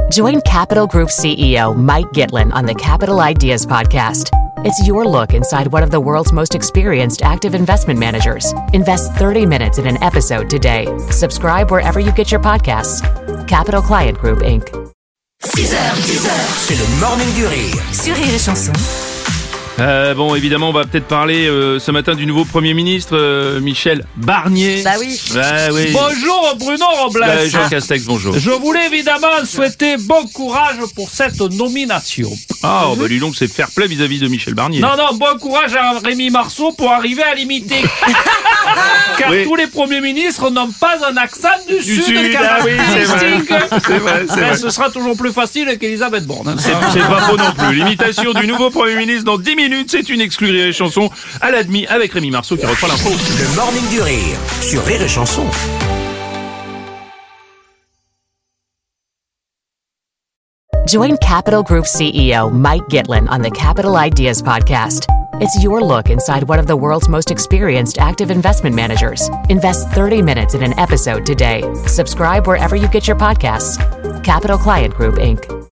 Join Capital Group CEO Mike Gitlin on the Capital Ideas Podcast. It's your look inside one of the world's most experienced active investment managers. Invest 30 minutes in an episode today. Subscribe wherever you get your podcasts. Capital Client Group, Inc. 6h, 10h, c'est le Morning du Rire. Sur Rire et Chanson. Bon, évidemment, on va peut-être parler ce matin du nouveau Premier ministre, Michel Barnier. Bah oui. Oui. Bonjour Bruno Robles. Jean Castex, bonjour. Je voulais évidemment souhaiter bon courage pour cette nomination. Ah, bah dis donc, c'est fair play vis-à-vis de Michel Barnier. Non, bon courage à Rémi Marceau pour arriver à l'imiter. Car Oui. tous les premiers ministres n'ont pas un accent du sud. Ah oui, c'est vrai. C'est vrai. Ce sera toujours plus facile qu'Elisabeth Borne. C'est pas faux non plus. L'imitation du nouveau Premier ministre dans 10 minutes, c'est une exclue Rire et Chanson à la demi avec Rémi Marceau qui reprend l'info. Le Morning du Rire sur Rire et Chanson. Join Capital Group CEO Mike Gitlin on the Capital Ideas Podcast. It's your look inside one of the world's most experienced active investment managers. Invest 30 minutes in an episode today. Subscribe wherever you get your podcasts. Capital Client Group, Inc.